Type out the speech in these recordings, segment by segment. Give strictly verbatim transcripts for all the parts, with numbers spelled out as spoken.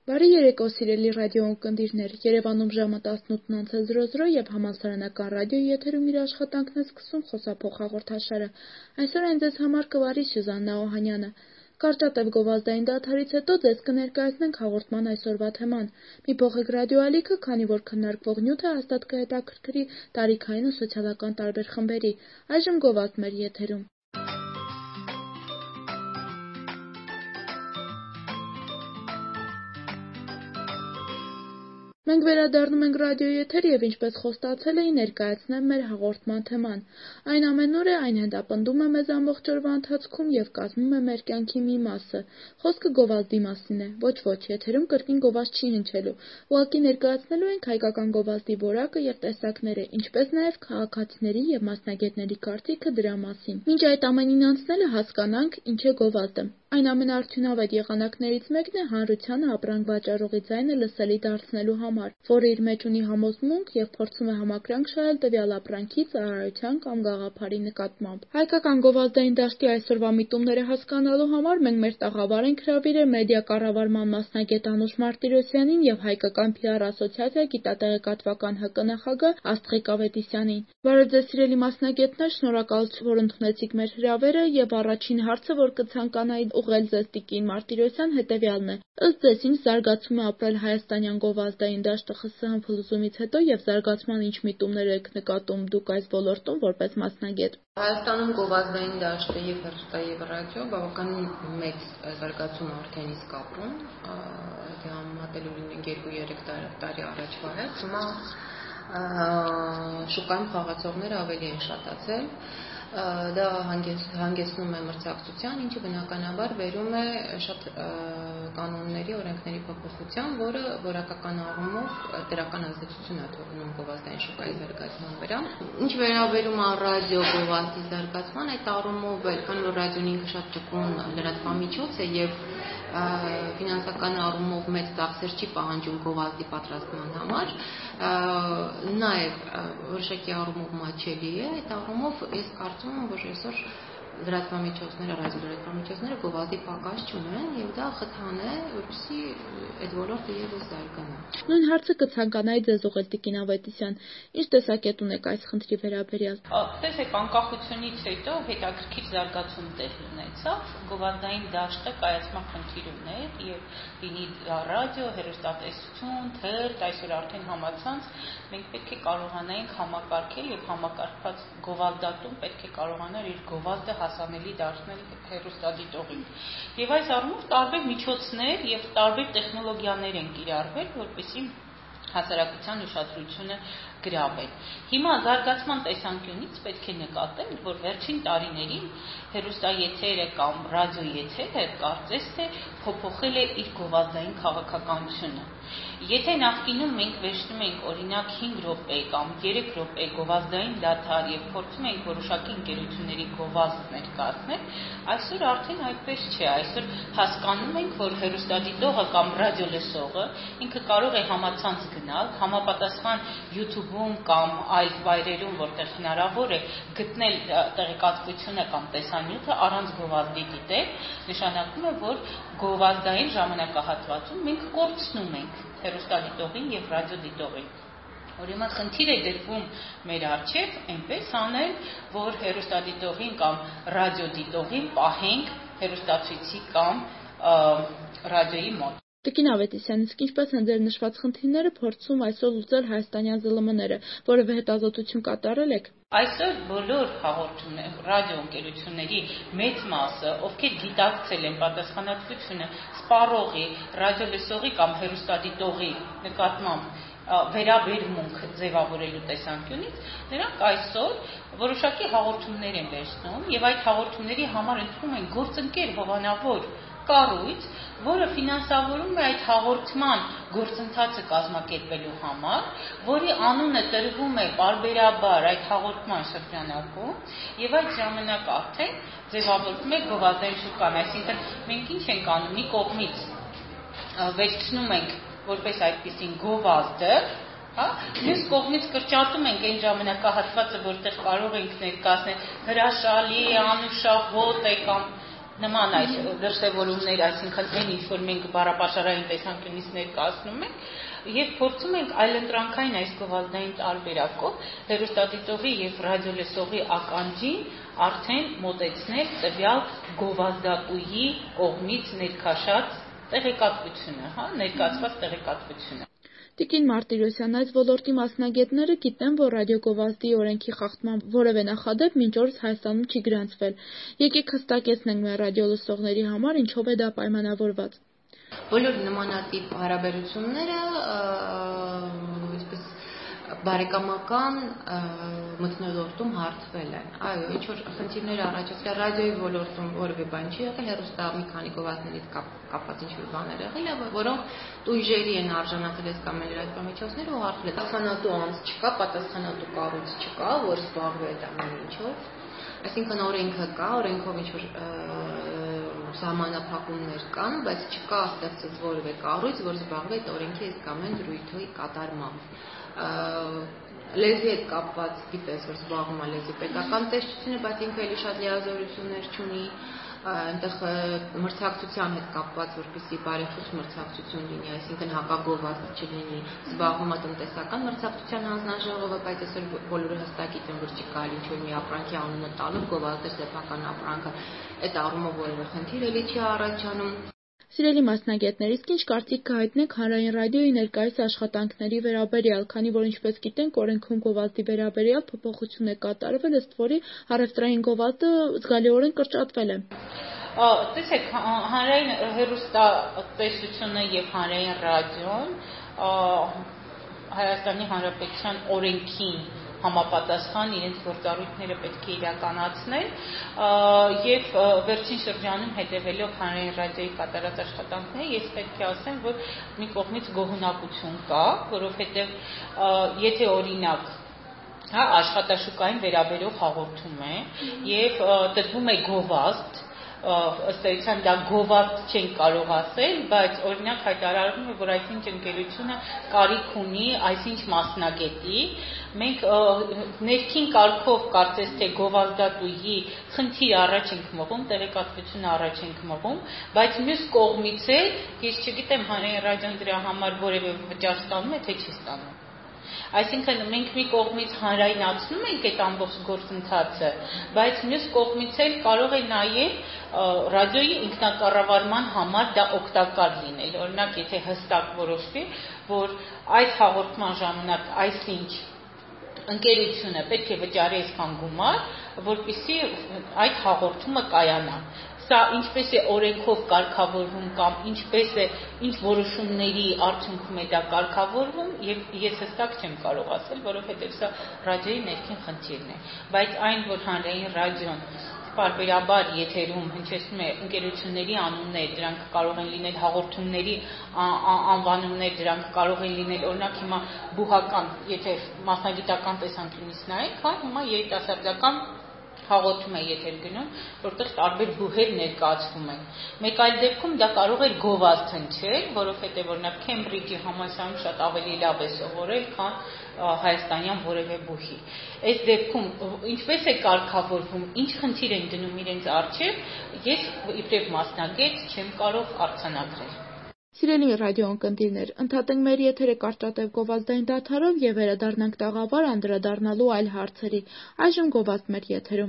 Բարի երեկո, սիրելի ռադիո ունկնդիրներ, Երևանում ժամը տասնութն անց զրո զրո եւ համալսարանական ռադիոյի եթերում իր աշխատանքն է սկսում խոսափող հաղորդաշարը։ Այսօր այն ձեզ համար կվարի Սյուզաննա Օհանյանը։ Կարճատև գովազդային դադարից հետո ձեզ կներկայացնենք հաղորդման այսօրվա թեման։ Մի փոխեք ռադիոալիքը, քանի որ քննարկվող նյութը հաստատ կհետաքրքրի տարիքային ու սոցիալական տարբեր խմբերի։ Այժմ գովազդ մեր եթերում։ Մենք վերադառնում ենք ռադիոյի եթեր եւ ինչպես խոստացել էի ներկայացնեմ մեր հաղորդման թեման։ Այն ամենուր է, այն հետապնդում է մեզ ամբողջ օրվա ընթացքում եւ կազմում է մեր կյանքի մի մասը։ Խոսքը գովազդի մասին է։ Ոչ ոչ, եթերում կրկին գովազդ չի հնչելու։ Ուղղակի ներկայացնելու ենք հայկական գովազդի որակը եւ տեսակները, ինչպես նաեւ քաղաքացիների եւ մասնագետների կարծիքը դրա մասին։ Մինչ այդ ամենին անցնելը հասկանանք, ինչ է գովազդը։ Այն ամենաարդյունավետ եղանակներից մեկն է հանրությանը ապրանք վաճառողի ձայնը լսելի դարձնելու համար, որը իր մեջ ունի համոզմունք եւ փորձում է համակրանք շահել տվյալ ապրանքի, ծառայության կամ գաղափարի նկատմամբ։ Հայկական գովազդային դաշտի այսօրվա միտումները հասկանալու համար մենք մեր տաղավար ենք հրավիրել մեդիա կառավարման մասնագետ Անուշ Մարտիրոսյանին եւ Հայկական փի ար ասոցիացիա գիտատեղեկատվական ՀԿ նախագահ Աստղիկ Ավետիսյանին։ Բարև ձեզ, սիրելի մասնագետներ, շնորհակալություն, որ ընդունեցիք մեր հրավերը եւ առաջին հարցը, որ կցանկանայի ուղղել ձեզ տիկին Մարտիրոսյան, հետեւյալն է. ըստ ձեզ ինչ զարգացում է ապրել հայաստանյան գովազդային դաշտը ԽՍՀՄ փլուզումից հետո եւ զարգացման ինչ միտումներ եք նկատում դուք այս ոլորտում որպես մասնագետ։ Հայաստանում գովազդային դաշտը եւ հեռուստա եւ ռադիո բավականին մեծ զարգացում արդեն իսկ ապրում, եթե համեմատելու լինենք երկու-երեք տարի առաջվա հետ, հիմա շուկայում խաղացողները ավելի են շատացել։ Դա հանգեցնում է մրցակցության, ինչը բնականաբար բերում է շատ կանոնների, օրենքների փոփոխության, որը որակական առումով դրական ազդեցություն է թողնում գովազդային շուկայի զարգացման վրա։ Ինչ վերաբերում է ռադիո գովազդի զարգացման, այդ առումով էլ, քանի որ ռադիոն ինքը շատ ճկուն լրատվամիջոց է եւ ֆինանսական առումով մեծ ծախսեր չի պահանջում գովազդի պատրաստման համար, նաեւ որոշակի առումով մատչելի է, այդ առումով ես կարծում եմ, որ այսօր լրատվամիջոցները, ռադիոլրատվամիջոցները գովազդի պակաս չունեն եւ դա խթան է, որպեսզի այդ ոլորտը եւս զարգանա։ Նույն հարցը կցանկանայի ձեզ ուղղել տիկին Ավետիսյան։ Ինչ տեսակետ ունեք այս խնդրի վերաբերյալ։ Տեսեք, անկախությունից հետո հետաքրքիր զարգացում տեղ ունեցավ, գովազդային դաշտը կայացման խնդիր ուներ եւ լինի ռադիո, հեռուստատեսություն, թերթ, այսօր արդեն համացանց, մենք պետք է կարողանայինք համակարգել եւ համակարգված գովազդատում պետք է կարողանար իր գովազդը հասանելի դարձնել հեռուստադիտողին։ Եվ այս առումով տարբեր միջոցներ եւ տարբեր տեխնոլոգիաներ են կիրառվել, որպեսզի հասարակության ուշադրությունը գրավել։ Հիմա զարգացման տեսանկյունից պետք է նկատել, որ վերջին տարիներին հեռուստաեթերը կամ ռադիոեթերը կարծես թե փոփոխել է իր գովազդային քաղաքականությունը։ Եթե նախկինում մենք վերցնում ենք օրինակ հինգ րոպե կամ երեք րոպե գովազդային դադար եւ փորձում ենք որոշակի ընկերությունների գովազդ ներկայացնել, այսօր արդեն այդպես չէ։ Այսօր հասկանում ենք, որ հեռուստադիտողը կամ ռադիոլսողը ինքը կարող է համացանց գնալ, համապատասխան YouTube-ում կամ այլ վայրերում, որտեղ հնարավոր է գտնել տեղեկատվությունը կամ տեսանյութը առանց գովազդի դիտել, նշանակում է, որ գովազդային ժամանակահատվածում մենք կորցնում ենք հեռուստադիտողին եւ ռադիոդիտողին։ Ուրեմն խնդիր է դրվում մեր առջև այնպես անել, որ հեռուստադիտողին կամ ռադիոդիտողին պահենք հեռուստացույցի կամ ռադիոյի մոտ։ Տիկին Ավետիսյան, իսկ ինչպես են ձեր նշված խնդիրները փորձում այսօր լուծել հայաստանյան ԶԼՄ-ները, որևէ հետազոտություն կատարել եք։ Այսօր բոլոր հաղորդումներ, ռադիո ընկերությունների մեծ մասը, ովքեր գիտակցել են պատասխանատվությունը սպառողի, ռադիոլսողի կամ հեռուստադիտողի նկատմամբ վերաբերմունք ձևավորելու տեսանկյունից, նրանք այսօր որոշակի հաղորդումներ են վերցնում եւ այդ հաղորդումների համար ընդունում են գործընկեր հովանավոր կառույց, որը ֆինանսավորում է այդ հաղորդման գործընթացը կազմակերպելու համար, որի անունը տրվում է պարբերաբար այդ հաղորդման շրջանակում եւ այդ ժամանակ արդեն ձևավորվում է գովազդային շուկան, այսինքն մենք ինչ ենք անում, մի կողմից վերցնում ենք որպես այդպիսին գովազդը, հա, մյուս կողմից կրճատում ենք այն ժամանակահատվածը, որտեղ կարող ենք ներկայացնել հրաշալի, անուշահոտ է կամ նման այս դրսևորումներ, այսինքն այն ինչ որ մենք բառապաշարային տեսանկյունից ներկայացնում ենք, եւ փորձում ենք այլընտրանքային այս գովազդային տարբերակով հեռուստադիտողի եւ ռադիոլսողի ականջին արդեն մոտեցնել տվյալ գովազդատուի կողմից ներքաշած տեղեկատվությունը, հա, ներկայացված տեղեկատվությունը։ Տիկին Մարտիրոսյան, այս ոլորտի մասնագետները գիտեն, որ ռադիոգովազդի օրենքի խախտման որևէ նախադեպ մինչ օրս Հայաստանում չի գրանցվել։ Եկեք հստակեցնենք մեր ռադիոլսողների համար, ինչով է դա պայմանավորված։ Բոլոր նմանատիպ հարաբերությունները այսպես բարեկամական մթնոլորտում հարթվել են։ Այո, ինչ որ խնդիրներ առաջացել ռադիոյի ոլորտում որևէ բան չի եղել, հեռուստա մի քանի գովազդներից կապված ինչ որ բաներ եղել, որոնք տույժերի են արժանացել այս կամ այլ լրատվամիջոցները ու հարթվել է։ Պատասխանատու անձ չկա, պատասխանատու կառույց չկա, որ զբաղվի այդ ամեն ինչով։ Այսինքն օրենքը կա, օրենքով ինչ որ սահմանափակումներ կան, բայց չկա ստեղծած որևէ կառույց, որ զբաղվի այդ օրենքի այս կամ այլ դրույթի կատարմամբ։ Լեզվի հետ կապված գիտես, որ զբաղվում է լեզվի պետական տեսչությունը, բայց ինքը էլի շատ լիազորություններ չունի, այնտեղ մրցակցության հետ կապված, որպեսզի բարեփոխ մրցակցություն լինի, այսինքն հակագովազդ չլինի, զբաղվում է տնտեսական մրցակցության հանձնաժողովը, բայց այսօր բոլորը հստակ գիտեն, որ չի կարելի ինչ-որ մի ապրանքի անունը տալով գովազդել սեփական ապրանքը, այդ առումով որևէ խնդիր էլի չի առաջանում։ Սիրելի մասնագետներ, իսկ ինչ կարծիք կհայտնեք հանրային ռադիոյի ներկայիս աշխատանքների վերաբերյալ, քանի որ ինչպես գիտենք, օրենքում գովազդի վերաբերյալ փոփոխություն է կատարվել, ըստ որի առևտրային գովազդը զգալիորեն կրճատվել է։ Տեսեք, հանրային հեռուստատեսությունը եւ հանրային ռադիոն Հայաստանի Հանրապետության օրենքին համապատասխան իրենց գործառույթները պետք է իրականացնեն եւ վերջին շրջանում հետեւելով հանրային ռադիոյի կատարած աշխատանքների ես պետք է ասեմ, որ մի կողմից գոհունակություն կա, որովհետեւ եթե օրինակ հա աշխատաշուկային վերաբերող հաղորդում է եւ տրվում է գովազդ ըստ էության դա գովազդ չեն կարող ասել, բայց օրինակ հայտարարվում է, որ այսինչ ընկերությունը կարիք ունի այսինչ մասնագետի, մենք ներքին կարգով կարծես թե գովազդատուի խնդիր առաջ ենք մղում, տեղեկատվությունը առաջ ենք մղում, բայց մյուս կողմից է, ես չգիտեմ հանրային ռադիոն դրա համար որևէ վճար ստանում է, թե չի ստանում։ Այսինքն մենք մի կողմից հանրայնացնում ենք այդ ամբողջ գործընթացը, բայց մյուս կողմից էլ կարող է նաև ռադիոյի ինքնակառավարման համար դա օգտակար լինել։ Օրինակ, եթե հստակ որոշվի, որ այդ հաղորդման ժամանակ այսինչ ընկերությունը պետք է վճարի այսքան գումար, որպեսզի այդ հաղորդումը կայանա։ Սա ինչպես է օրենքով կարգավորվում կամ ինչպես է ինչ որոշումների արդյունքում է դա կարգավորվում եւ ես հստակ չեմ կարող ասել, որովհետեւ սա ռադիոյի ներքին խնդիրն է, բայց այն որ հանրային ռադիոն պարբերաբար եթերում հնչեցնում է ընկերությունների անուններ, դրանք կարող են լինել հաղորդումների անվանումներ, դրանք կարող են լինել օրինակ հիմա բուհական, եթե մասնագիտական տեսանկյունից նայենք, հա, հիմա երիտասարդական հաղորդում է եթեր գնում, որտեղ տարբեր բուհեր ներկայացվում են։ Մեկ այլ դեպքում դա կարող է գովազդ հնչել, որովհետև օրինակ Քեմբրիջի համալսարանում շատ ավելի լավ է սովորել, քան հայաստանյան որևէ բուհի։ Այս դեպքում ինչպես է կարգավորվում, ինչ խնդիր են դնում իրենց առջև, ես իբրև մասնագետ չեմ կարող արձանագրել։ Սիրելի ռադիոընկերներ, ընդհատենք մեր եթերը կարճատև գովազդային դադարով եւ վերադառնանք տաղավար անդրադառնալու այլ հարցերի։ Այժմ գովազդ մեր եթերում։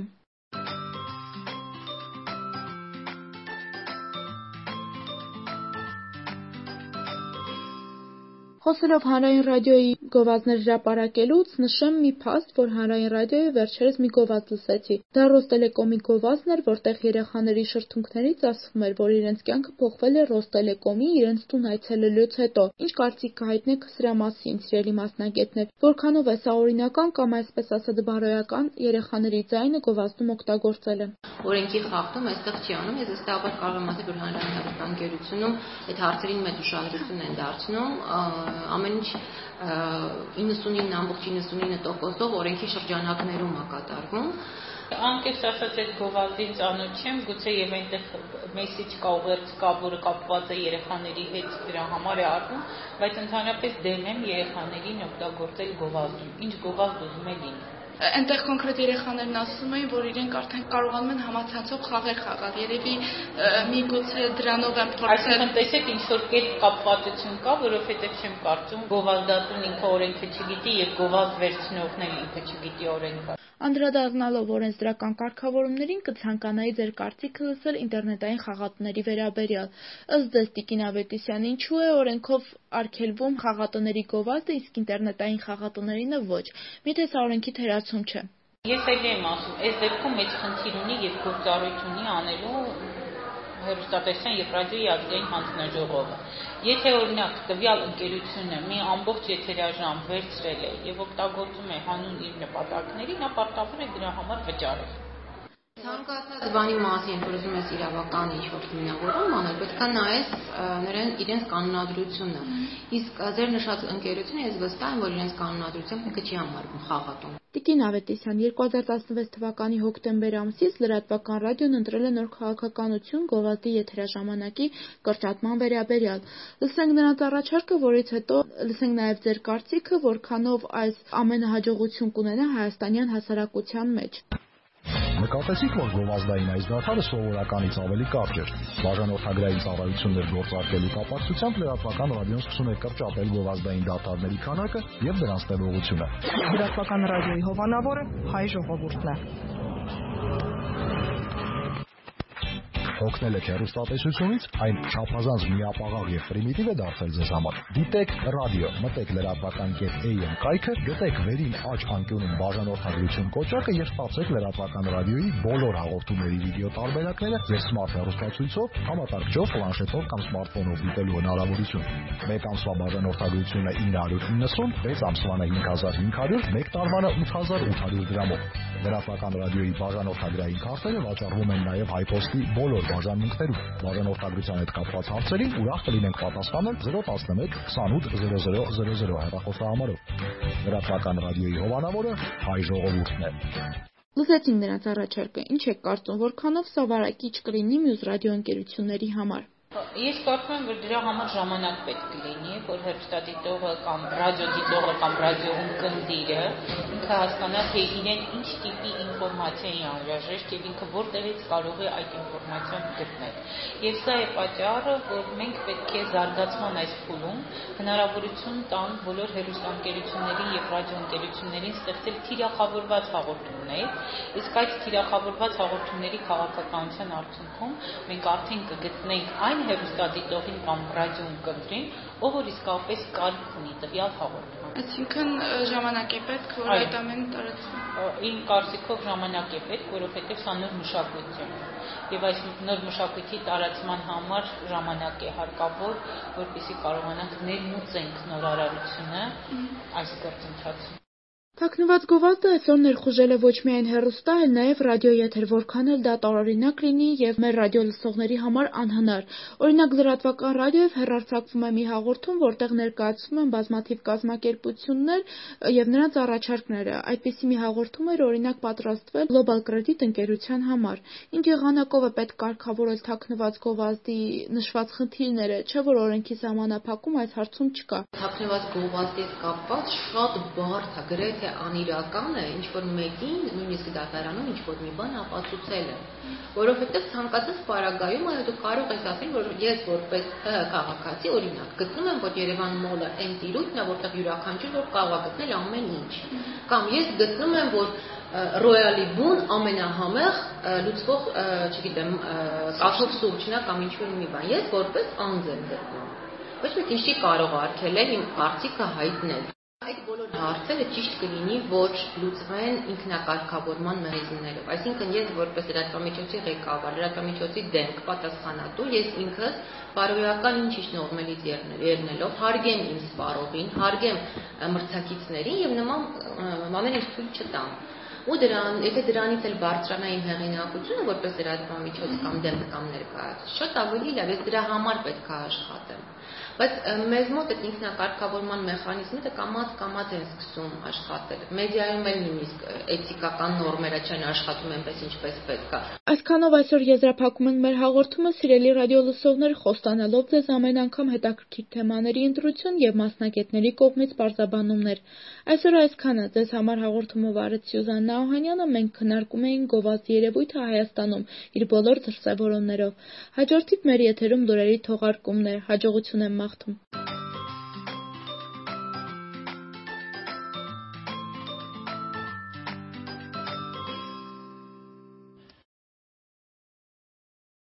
Խոսելով հանրային ռադիոյի գովազդներ հրապարակելուց, նշեմ մի փաստ, որ հանրային ռադիոյի վերջերս մի գովազդ լսեցի։ Դա Ռոստելեկոմի գովազդն էր, որտեղ երեխաների շրթունքներից ասվում էր, որ իրենց կյանքը փոխվել է Ռոստելեկոմի իրենց տուն այցելելուց հետո։ Ինչ կարծիք կհայտնեք սրա մասին, սիրելի մասնագետներ, որքանով է սա օրինական կամ այսպես ասած բարոյական երեխաների ձայնը գովազդում օգտագործելը։ Օրենքի խախտում այստեղ չի անում, ես ըստաբար կարող եմ ասել, որ հանրային հեռուստաընկերությունում այդ հարցերին մեծ ուշադրություն են դարձնում, ամեն ինչ իննսունինը ամբողջ իննսունինը տոկոսով օրենքի շրջանակներում է կատարվում։ Անկեղծ ասած այդ գովազդին ծանոթ չեմ, գուցե եւ այնտեղ մեսիջ կա, ուղերձ կա, որը կապված է երեխաների հետ, դրա համար է արվում, բայց ընդհանրապես դեմ եմ երեխաներին օգտագործել գովազդում։ Ինչ գովազդ ուզում է լինի։ Այնտեղ կոնկրետ երեխաներն ասում էին, որ իրենք արդեն կարողանում են համացանցով խաղեր խաղալ։ Երևի միգուցե դրանով են փորձել։ Այսինքն տեսեք ինչ որ կերպ կապվածություն կա, որովհետև չեմ կարծում գովազդատուն ինքը օրենքը չգիտի եւ գովազդ վերցնողն էլ ինքը չգիտի օրենքը։ Անդրադառնալով օրենսդրական կարգավորումներին կցանկանայի ձեր կարծիքը լսել ինտերնետային խաղատների վերաբերյալ։ Ըստ ձեզ, Տիկին Ավետիսյան, ինչու է օրենքով արգելվում խաղատների գովազդը, իսկ ինտերնետային խաղատներինը ոչ։ Միթե սա օրենքի թերացում չէ։ Ես էլ եմ ասում, այս դեպքում մեծ խնդիր ունի եւ գործառույթ ունի անելու հեռուստատեսության եւ ռադիոյի ազգային հանձնաժողովը։ Եթե օրինակ տվյալ ընկերությունը մի ամբողջ եթերաժամ վերցրել է եւ օգտագործում է հանուն իր նպատակների, նա պարտավոր է դրա համար վճարել։ Ցանկացած բանի մասին, որ ուզում ես իրավական ինչ-որ հիմնավորում անել, պետք է նայես նրան իրենց կանոնադրությունը։ Իսկ ձեր նշած ընկերությունը ես վստահ եմ, որ իրենց կանոնադրությամբ ինքը չի համարվում խաղատուն։ Տիկին Ավետիսյան, երկու հազար տասնվեց թվականի հոկտեմբեր ամսից Լրատվական ռադիոն ընտրել է նոր քաղաքականություն գովազդի եթերաժամանակի կրճատման վերաբերյալ։ Լսենք նրանց առաջարկը, որից հետո լսենք նաև ձեր կարծիքը, որքանով այս ամենը հաջողություն կունենա հայաստանյան հասարակության մեջ։ Նկատեցիք, որ գովազդային այս դադարը սովորականից ավելի կարճ էր։ Բաժանորդագրային ծառայություններ գործարկելու կապակցությամբ Լրատվական ռադիոն սկսում է կրճատել գովազդային դադարների քանակը եւ դրանց տևողությունը։ Լրատվական ռադիոյի հովանավորը հայ ժողովուրդն է։ Հոգնել եք հեռուստատեսությունից, այն չափազանց միապաղաղ եւ պրիմիտիվ է դարձել ձեզ համար։ Դիտեք ռադիո, մտեք լրատվական կետ A M կայքը, գտեք վերին աջ անկյունում բաժանորդագրություն կոճակը եւ ստացեք լրատվական ռադիոյի բոլոր հաղորդումների վիդեո տարբերակները ձեր սմարթ հեռուստացույցով, համակարգչով, պլանշետով կամ սմարթֆոնով դիտելու հնարավորություն։ Մեկ ամսվա բաժանորդագրությունը ինը հարյուր իննսուն, վեց ամսվանը հինգ հազար հինգ հարյուր, մեկ տարվանը ութ հազար ութ հարյուր դրամով։ Լրատվական ռադիոյի բաժանորդագրային քարտերը վաճառվում են նաև Հայպոստի բոլոր բաժանմունքներում։ Բաժանորդագրության հետ կապված հարցերին ուրախ կլինենք պատասխանել զրո տասնմեկ քսանութ զրո զրո զրո զրո հեռախոսահամարով։ Լրատվական ռադիոյի հովանավորը հայ ժողովուրդն է։ Լսեցինք նրանց առաջարկը։ Ինչ եք կարծում, որքանով սա վարակիչ կլինի մյուս ռադիոընկերությունների համար։ Ես կարծում եմ, որ դրա համար ժամանակ պետք է լինի, որ հեռուստադիտողը կամ ռադիոդիտողը կամ ռադիոընկերները ինքը հասկանա, թե իրեն ինչ տիպի ինֆորմացիա է անհրաժեշտ եւ ինքը որտեղից կարող է այդ ինֆորմացիան գտնել։ Եվ սա է պատճառը, որ մենք պետք է զարգացման այս փուլում հնարավորություն տան բոլոր հեռուստաընկերություններին եւ ռադիոընկերություններին ստեղծել թիրախավորված հաղորդումներ, իսկ այդ թիրախավորված հաղորդումների քաղաքականության արդյունքում մենք արդեն կգտնենք այն հեռուստադիտողին կամ ռադիոընկերին, ով որ իսկապես կարիք ունի տվյալ հաղորդման։ Այսինքն ժամանակ է պետք, որ այդ ամենը տարածվի։ Իմ կարծիքով ժամանակ է պետք, որովհետև սա նոր մշակույթ է։ Եվ այս նոր մշակույթի տարածման համար ժամանակ է հարկավոր, որպեսզի կարողանանք ներմուծենք նորարարությունը այս գործընթացում։ Թաքնված գովազդը այսօր ներխուժել է ոչ միայն հեռուստա, այլ նաև ռադիոեթեր, որքան էլ դա տարօրինակ լինի եւ մեր ռադիո լսողների համար անհնար։ Օրինակ լրատվական ռադիոյով հեռարձակվում է մի հաղորդում, որտեղ ներկայացվում են բազմաթիվ կազմակերպություններ եւ նրանց առաջարկները։ Այդպիսի մի հաղորդում էր օրինակ պատրաստվել Global Credit ընկերության համար։ Ինչ եղանակով է պետք կարգավորել թաքնված գովազդի նշված խնդիրները, չէ՞ որ օրենքի սահմանափակում այս հարցում չկա։ Թաքնված գովազդի հետ կապված շատ բարդ է, գրեթե անիրական է, ինչ որ մեկին, նույնիսկ դատարանում ինչ որ մի բան ապացուցել է, որովհետև ցանկացած պարագայում դու կարող ես ասել, որ ես որպես ՀՀ քաղաքացի, օրինակ, գտնում եմ, որ Երևան մոլը այն տիրույթն է, որտեղ յուրաքանչյուր որ կարող է գտնել ամեն ինչ, կամ ես գտնում եմ, որ Royal-ի բուն ամենահամեղ լուծվող, չգիտեմ, կաթով սուրճն է կամ ինչ-որ մի բան, ես որպես անձ եմ գտնում։ Ոչ մեկ ինչ չի կարող արգելել իմ կարծիքը հայտնել։ Այդ բոլոր հարցերը ճիշտ կլինի, որ լուծվեն ինքնակարգավորման մեխանիզմներով։ Այսինքն ես որպես լրատվամիջոցի ղեկավար, լրատվամիջոցի դեմք պատասխանատու, ես ինքս բարոյական ինչ-ինչ նորմերից ելնելով հարգեմ իմ սպառողին, հարգեմ մրցակիցներին եւ նման ամեն ինչ ցույց չտամ։ ու դրան, եթե դրանից էլ բարձրանային հեղինակությունը որպես լրատվամիջոց կամ դեմ կամ ներկայացուցիչ, շատ ավելի լավ, ես դրա համար պետք է աշխատեմ։ Բայց մեզ մոտ այդ ինքնակարգավորման մեխանիզմները կամաց-կամաց են սկսում աշխատել։ Մեդիայում էլ նույնիսկ էթիկական նորմերը չեն աշխատում այնպես ինչպես պետք է։ Այսքանով այսօր եզրափակում ենք մեր հաղորդումը, սիրելի ռադիոլսողներ, խոստանալով ձեզ ամեն անգամ հետաքրքիր թեմաների ընտրություն եւ մասնագետների կողմից պարզաբանումներ։ Այսօր այսքանը, ձեզ համար հաղորդումը վարեց Սյուզաննա Օհանյանը, մենք քննարկում էինք գովազդի երևույթը Հայաստանում իր բոլոր դրսևորումներով։ Հաջորդիվ մեր եթերում լուրերի թողարկումներ, հաջողություն եմ մաղթում։